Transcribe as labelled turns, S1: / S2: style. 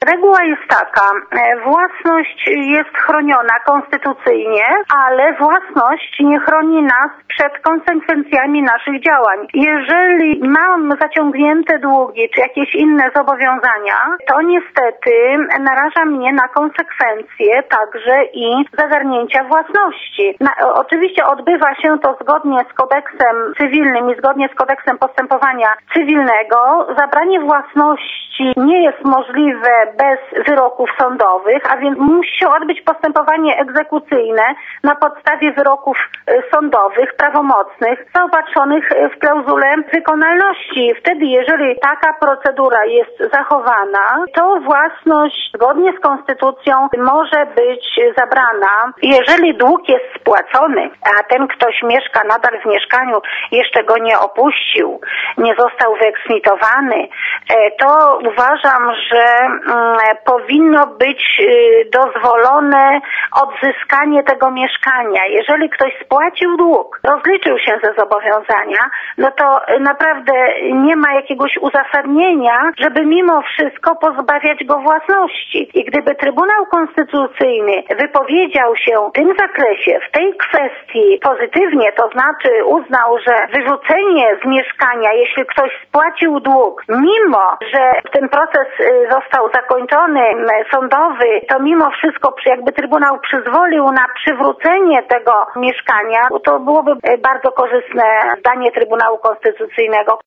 S1: Reguła jest taka, własność jest chroniona konstytucyjnie, ale własność nie chroni nas przed konsekwencjami naszych działań. Jeżeli mam zaciągnięte długi czy jakieś inne zobowiązania, to niestety naraża mnie na konsekwencje także i zagarnięcia własności. Oczywiście odbywa się to zgodnie z kodeksem cywilnym i zgodnie z kodeksem postępowania cywilnego. Zabranie własności nie jest możliwe bez wyroków sądowych, a więc musi się odbyć postępowanie egzekucyjne na podstawie wyroków sądowych, prawomocnych, zaopatrzonych w klauzulę wykonalności. Wtedy, jeżeli taka procedura jest zachowana, to własność zgodnie z konstytucją może być zabrana. Jeżeli dług jest spłacony, a ten ktoś mieszka nadal w mieszkaniu, jeszcze go nie opuścił, nie został wyeksmitowany, to uważam, że powinno być dozwolone odzyskanie tego mieszkania. Jeżeli ktoś spłacił dług, rozliczył się ze zobowiązania, no to naprawdę nie ma jakiegoś uzasadnienia, żeby mimo wszystko pozbawiać go własności. I gdyby Trybunał Konstytucyjny wypowiedział się w tym zakresie, w tej kwestii pozytywnie, to znaczy uznał, że wyrzucenie z mieszkania, jeśli ktoś spłacił dług, mimo że ten proces został zakończony sądowy, to mimo wszystko jakby Trybunał przyzwolił na przywrócenie tego mieszkania, to byłoby bardzo korzystne zdanie Trybunału Konstytucyjnego.